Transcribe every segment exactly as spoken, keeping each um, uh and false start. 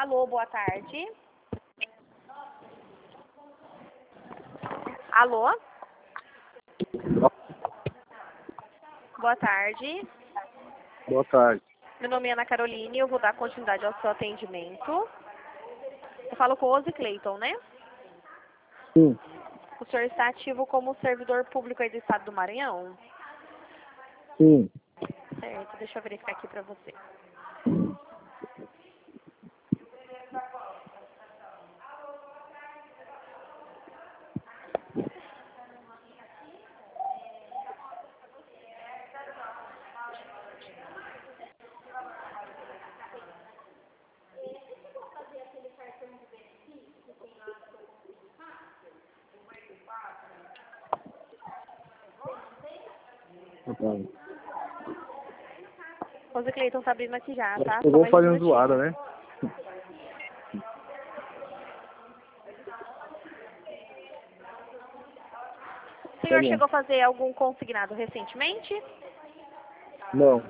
Alô, boa tarde. Alô? Boa tarde. Boa tarde. Meu nome é Ana Caroline e eu vou dar continuidade ao seu atendimento. Eu falo com o Ozzy Clayton, né? Sim. O senhor está ativo como servidor público aí do estado do Maranhão? Sim. Certo, deixa eu verificar aqui pra você. Ozzy Clayton tá abrindo aqui já, tá? Eu Só vou mais um fazendo minutinho. zoada, né? O senhor Tá bom. chegou a fazer algum consignado recentemente? Não.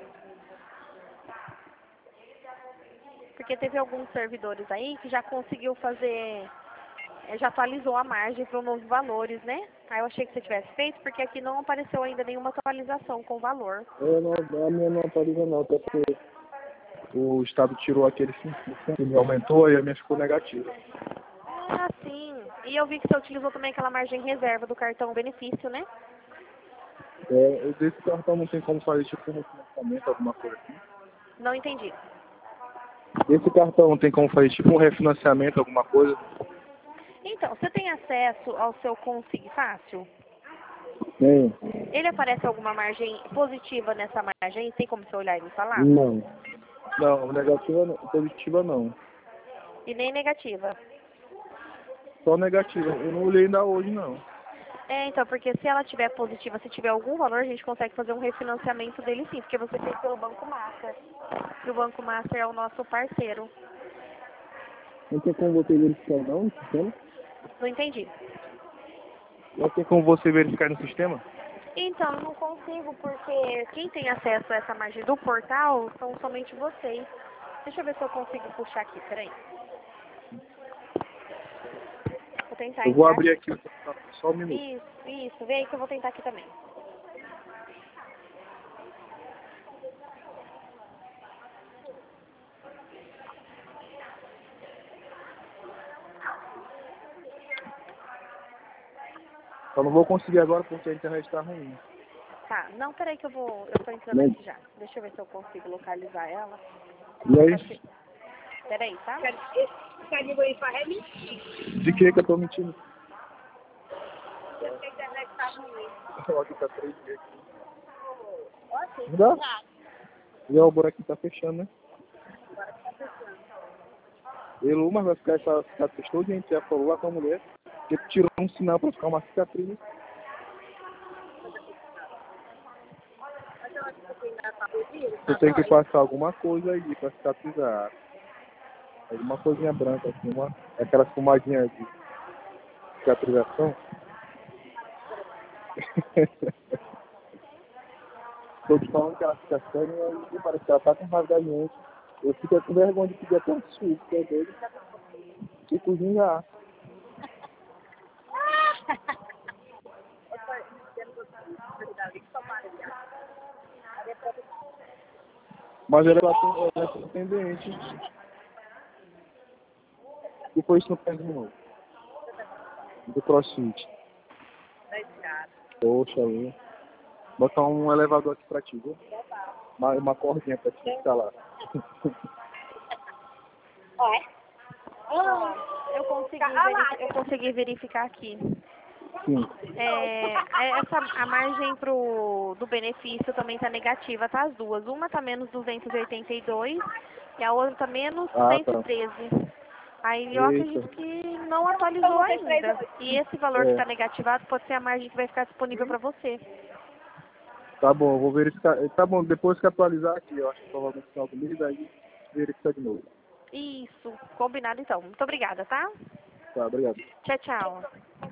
Porque teve alguns servidores aí que já conseguiu fazer, eh, já atualizou a margem para os novos valores, né? Aí eu achei que você tivesse feito, porque aqui não apareceu ainda nenhuma atualização com o valor. Eu não, a minha não atualiza não, até porque o Estado tirou aquele cinco por cento, ele aumentou e a minha ficou negativa. Ah, sim. E eu vi que você utilizou também aquela margem reserva do cartão benefício, né? É, eu desse cartão não tem como fazer tipo um refinanciamento, alguma coisa assim. Não entendi. Esse cartão não tem como fazer tipo um refinanciamento, alguma coisa. Então, você tem acesso ao seu Consig Fácil? Tem. Ele aparece alguma margem positiva nessa margem? Tem como você olhar e me falar? Não. Não, negativa não, positiva não. E nem negativa. Só negativa. Eu não olhei ainda hoje não. É, então, porque se ela tiver positiva, se tiver algum valor, a gente consegue fazer um refinanciamento dele sim, porque você fez pelo Banco Master. E o Banco Master é o nosso parceiro. Não tem como você verificar não no sistema? Não entendi. Não tem como você verificar no sistema? Então, eu não consigo, porque quem tem acesso a essa margem do portal são somente vocês. Deixa eu ver se eu consigo puxar aqui, peraí. Vou tentar Eu vou entrar abrir aqui. aqui só um minuto. Isso, isso, vê aí que eu vou tentar aqui também. Só não vou conseguir agora porque a internet está ruim. Tá, não, peraí que eu vou, eu tô entrando Né? aqui já. Deixa eu ver se eu consigo localizar ela. E aí, Achei. Peraí, tá? de que que eu tô mentindo? Ó, aqui tá três G. Não dá? E ó, o buraquinho tá fechando, né? Ele, mas vai ficar essa cicatriz toda, a gente já falou lá com a mulher, que tirou um sinal pra ficar uma cicatriz. Você tem que passar alguma coisa aí pra cicatrizar. Alguma coisinha branca, assim, uma, aquela fumadinha de cicatrização. Tô te falando que ela fica séria e parece que ela tá com raiva da gente. Eu fico com vergonha de pedir até um suco, que é dele. E cozinhar. Mas ela é atendente. E foi isso no pé de novo. Do CrossFit. Poxa, eu. Botar um elevador aqui pra ti, viu? Uma, uma cordinha pra te ficar lá. Ó, eu consegui, verificar, eu consegui verificar aqui. Sim. É, é essa, a margem pro, do benefício também tá negativa, tá? As duas. Uma tá menos duzentos e oitenta e dois e a outra tá menos Ah, cento e tá. treze. Aí eu Eita. acredito que não atualizou ainda. E esse valor que É. está negativado pode ser a margem que vai ficar disponível para você. Tá bom, eu vou verificar. Tá bom, depois que atualizar aqui, eu acho que provavelmente no final do mês, aí verifica de novo. Isso, combinado então. Muito obrigada, tá? Tá, obrigado. Tchau, tchau.